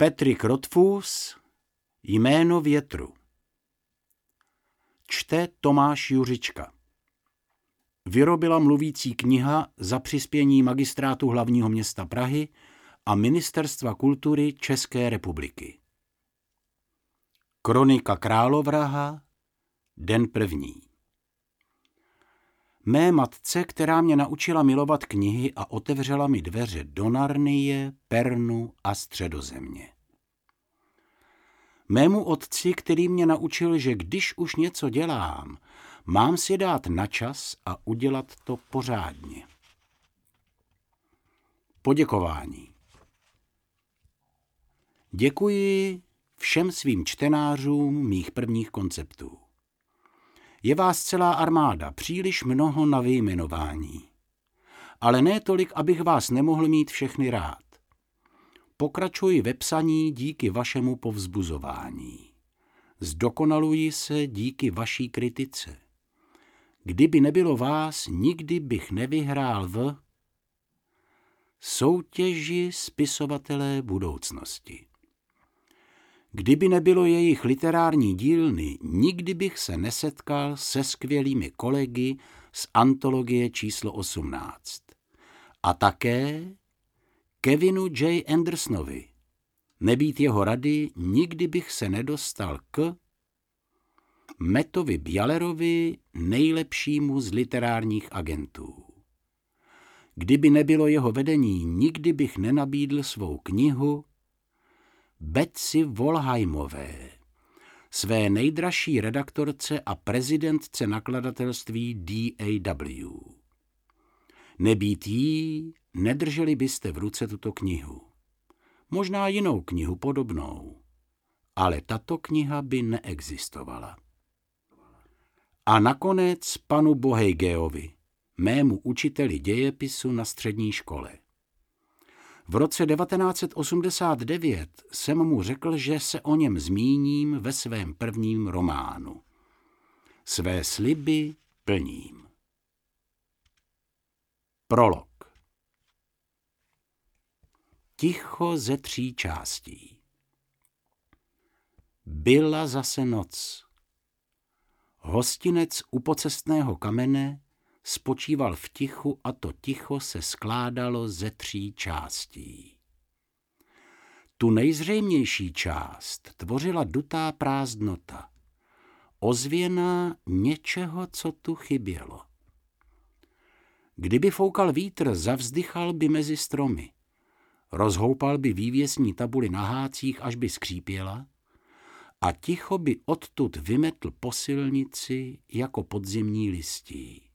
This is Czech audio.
Patrick Rothfuss, Jméno větru. Čte Tomáš Juřička. Vyrobila mluvící kniha za přispění Magistrátu hlavního města Prahy a Ministerstva kultury České republiky. Kronika královraha, den první. Mé matce, která mě naučila milovat knihy a otevřela mi dveře do Narnie, Pernu a Středozemě. Mému otci, který mě naučil, že když už něco dělám, mám si dát na čas a udělat to pořádně. Poděkování. Děkuji všem svým čtenářům mých prvních konceptů. Je vás celá armáda, příliš mnoho na vyjmenování. Ale ne tolik, abych vás nemohl mít všechny rád. Pokračuji ve psaní díky vašemu povzbuzování. Zdokonaluji se díky vaší kritice. Kdyby nebylo vás, nikdy bych nevyhrál v soutěži spisovatelé budoucnosti. Kdyby nebylo jejich literární dílny, nikdy bych se nesetkal se skvělými kolegy z antologie číslo 18. A také Kevinu J. Andersonovi. Nebýt jeho rady, nikdy bych se nedostal k Mettovi Bjalerovi, nejlepšímu z literárních agentů. Kdyby nebylo jeho vedení, nikdy bych nenabídl svou knihu Betsy Wolheimové, své nejdražší redaktorce a prezidentce nakladatelství DAW. Nebýt jí, nedrželi byste v ruce tuto knihu. Možná jinou knihu podobnou, ale tato kniha by neexistovala. A nakonec panu Bohejgeovi, mému učiteli dějepisu na střední škole. V roce 1989 jsem mu řekl, že se o něm zmíním ve svém prvním románu. Své sliby plním. Prolog. Ticho ze 3 částí. Byla zase noc. Hostinec u Pocestného kamene spočíval v tichu a to ticho se skládalo ze 3 částí. Tu nejzřejmější část tvořila dutá prázdnota, ozvěna něčeho, co tu chybělo. Kdyby foukal vítr, zavzdychal by mezi stromy, rozhoupal by vývěsní tabuli na hácích, až by skřípěla, a ticho by odtud vymetl po silnici jako podzimní listí.